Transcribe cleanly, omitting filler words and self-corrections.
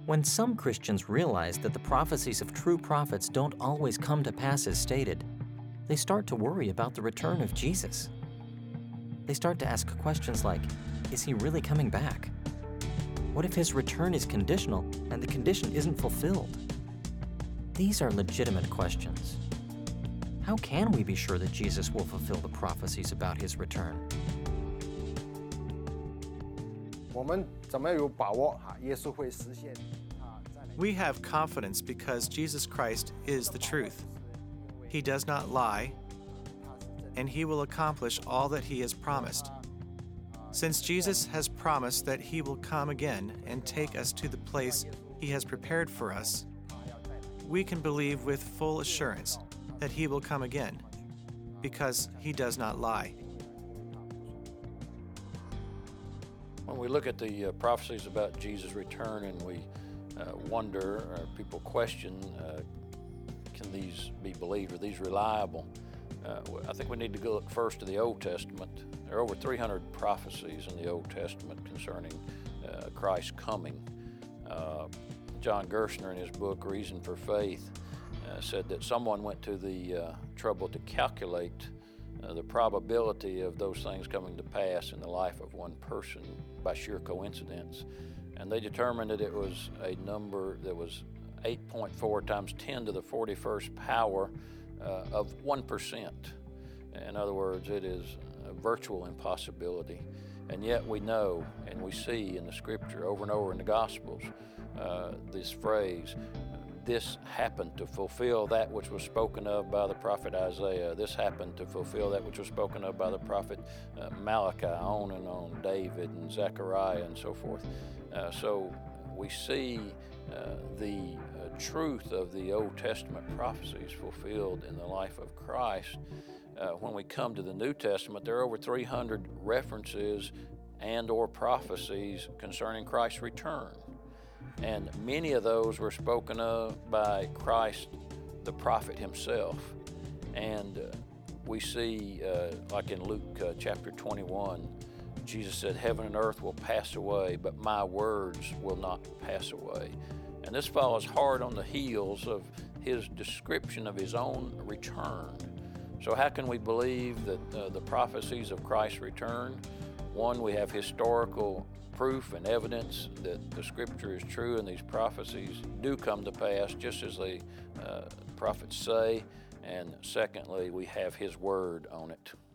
When some Christians realize that the prophecies of true prophets don't always come to pass as stated, they start to worry about the return of Jesus. They start to ask questions like, is he really coming back? What if his return is conditional and the condition isn't fulfilled? These are legitimate questions. How can we be sure that Jesus will fulfill the prophecies about his return? 我们怎么有把握耶稣会实现 We have confidence because Jesus Christ is the truth. He does not lie, and he will accomplish all that he has promised. Since Jesus has promised that he will come again and take us to the place he has prepared for us, we can believe with full assurance that he will come again, because he does not lie. When we look at the prophecies about Jesus' return and we wonder, or people question, can these be believed? Are these reliable? I think we need to go look first to the Old Testament. There are over 300 prophecies in the Old Testament concerning Christ's coming. John Gerstner, in his book Reason for Faith, said that someone went to the trouble to calculate the probability of those things coming to pass in the life of one person by sheer coincidence. And they determined that it was a number that was 8.4 times 10 to the 41st power of 1%. In other words, it is a virtual impossibility. And yet we know and we see in the scripture over and over in the Gospels this phrase, this happened to fulfill that which was spoken of by the prophet Isaiah. This happened to fulfill that which was spoken of by the prophet Malachi, on and on, David and Zechariah and so forth. So we see the truth of the Old Testament prophecies fulfilled in the life of Christ. When we come to the New Testament, there are over 300 references and or prophecies concerning Christ's return. And many of those were spoken of by Christ, the prophet himself. And we see, like in Luke chapter 21, Jesus said, heaven and earth will pass away, but my words will not pass away. And this follows hard on the heels of his description of his own return. So how can we believe that the prophecies of Christ's return? One, we have historical proof and evidence that the scripture is true and these prophecies do come to pass just as the prophets say. And secondly, we have his word on it.